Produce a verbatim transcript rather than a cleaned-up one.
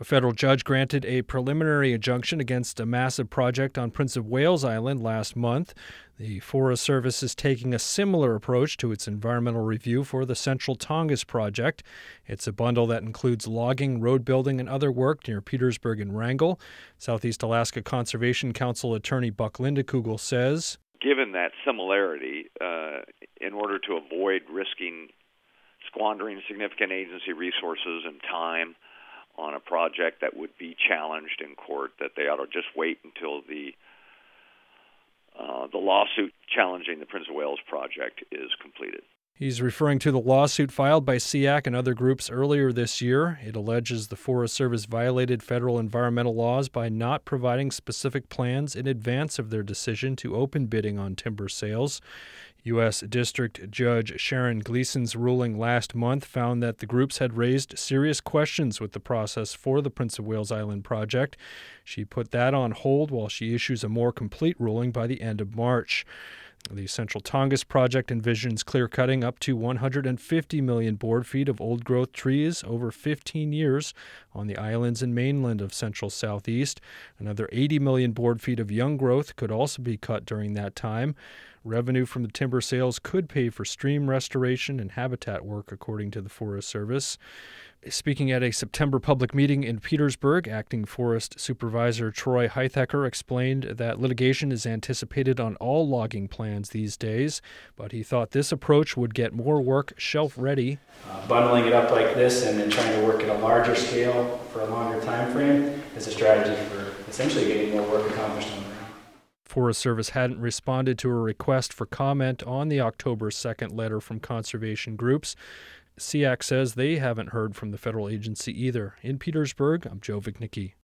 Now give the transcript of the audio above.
A federal judge granted a preliminary injunction against a massive project on Prince of Wales Island last month. The Forest Service is taking a similar approach to its environmental review for the Central Tongass project. It's a bundle that includes logging, road building, and other work near Petersburg and Wrangell. Southeast Alaska Conservation Council attorney Buck Lindekugel says, given that similarity, uh, in order to avoid risking squandering significant agency resources and time on a project that would be challenged in court, that they ought to just wait until the uh, the lawsuit challenging the Prince of Wales project is completed. He's referring to the lawsuit filed by S E A C and other groups earlier this year. It alleges the Forest Service violated federal environmental laws by not providing specific plans in advance of their decision to open bidding on timber sales. U S District Judge Sharon Gleason's ruling last month found that the groups had raised serious questions with the process for the Prince of Wales Island project. She put that on hold while she issues a more complete ruling by the end of March. The Central Tongass project envisions clear-cutting up to one hundred fifty million board feet of old-growth trees over fifteen years on the islands and mainland of central southeast. Another eighty million board feet of young growth could also be cut during that time. Revenue from the timber sales could pay for stream restoration and habitat work, according to the Forest Service. Speaking at a September public meeting in Petersburg, Acting Forest Supervisor Troy Heithacker explained that litigation is anticipated on all logging plans these days, but he thought this approach would get more work shelf-ready. Uh, bundling it up like this and then trying to work at a larger scale for a longer time frame is a strategy for essentially getting more work accomplished on the ground. Forest Service hadn't responded to a request for comment on the October second letter from conservation groups. S E A C says they haven't heard from the federal agency either. In Petersburg, I'm Joe Vignicki.